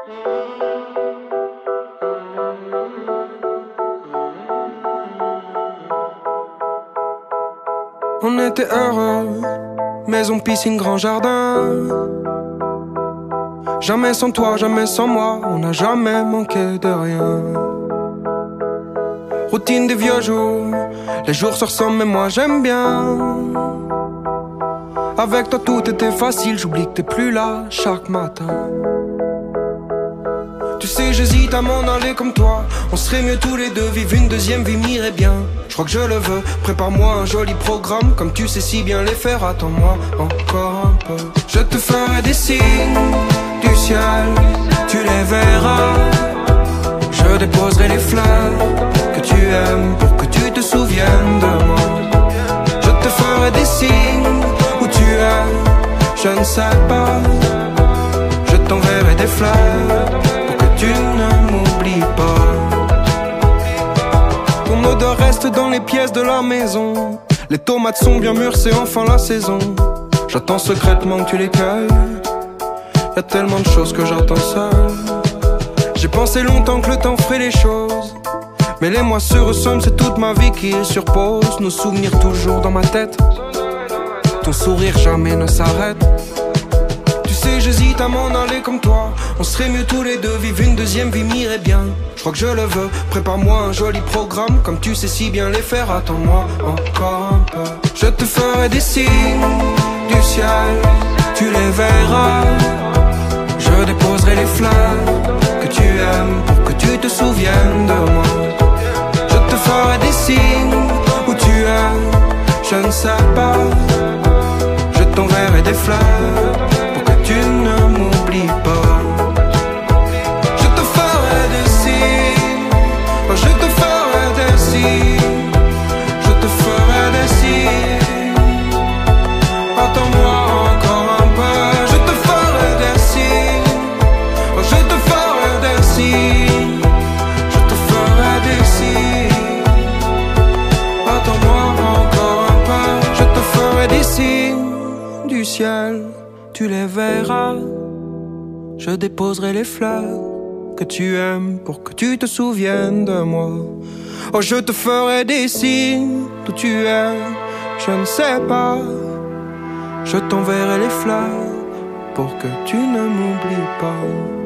On était heureux, maison, piscine, grand jardin. Jamais sans toi, jamais sans moi, on n'a jamais manqué de rien. Routine des vieux jours, les jours se ressemblent mais moi j'aime bien. Avec toi tout était facile, j'oublie que t'es plus là chaque matin. Tu sais j'hésite à m'en aller comme toi, on serait mieux tous les deux, vivre une deuxième vie m'irait bien. Je crois que je le veux, prépare-moi un joli programme, comme tu sais si bien les faire, attends-moi encore un peu. Je te ferai des signes du ciel, tu les verras. Je déposerai les fleurs que tu aimes pour que tu te souviennes de moi. Je te ferai des signes où tu es, je ne sais pas. Je t'enverrai des fleurs pour que tu ne m'oublies pas. Ton odeur reste dans les pièces de la maison. Les tomates sont bien mûres, c'est enfin la saison. J'attends secrètement que tu les cueilles. Y'a tellement de choses que j'attends seul. J'ai pensé longtemps que le temps ferait les choses, mais les mois se ressemblent, c'est toute ma vie qui est sur pause. Nos souvenirs toujours dans ma tête, ton sourire jamais ne s'arrête. Tu sais j'hésite à m'en aller comme toi, on serait mieux tous les deux, vivre une deuxième vie m'irait bien. Je crois que je le veux, prépare-moi un joli programme, comme tu sais si bien les faire, attends-moi encore un peu. Je te ferai des signes du ciel, tu les verras. Je déposerai les fleurs que tu aimes pour que tu te souviennes de moi. Je te ferai des signes où tu es, je ne sais pas. Je t'enverrai des fleurs pour que tu ne m'oublies pas. Je te ferai des signes, je te ferai des signes, je te ferai des signes. Attends-moi encore un peu. Je te ferai des signes, je te ferai des signes, je te ferai des signes. Attends-moi encore un peu. Je te ferai des signes du ciel, tu les verras. Je déposerai les fleurs que tu aimes pour que tu te souviennes de moi. Oh, je te ferai des signes d'où tu es, je ne sais pas. Je t'enverrai les fleurs pour que tu ne m'oublies pas.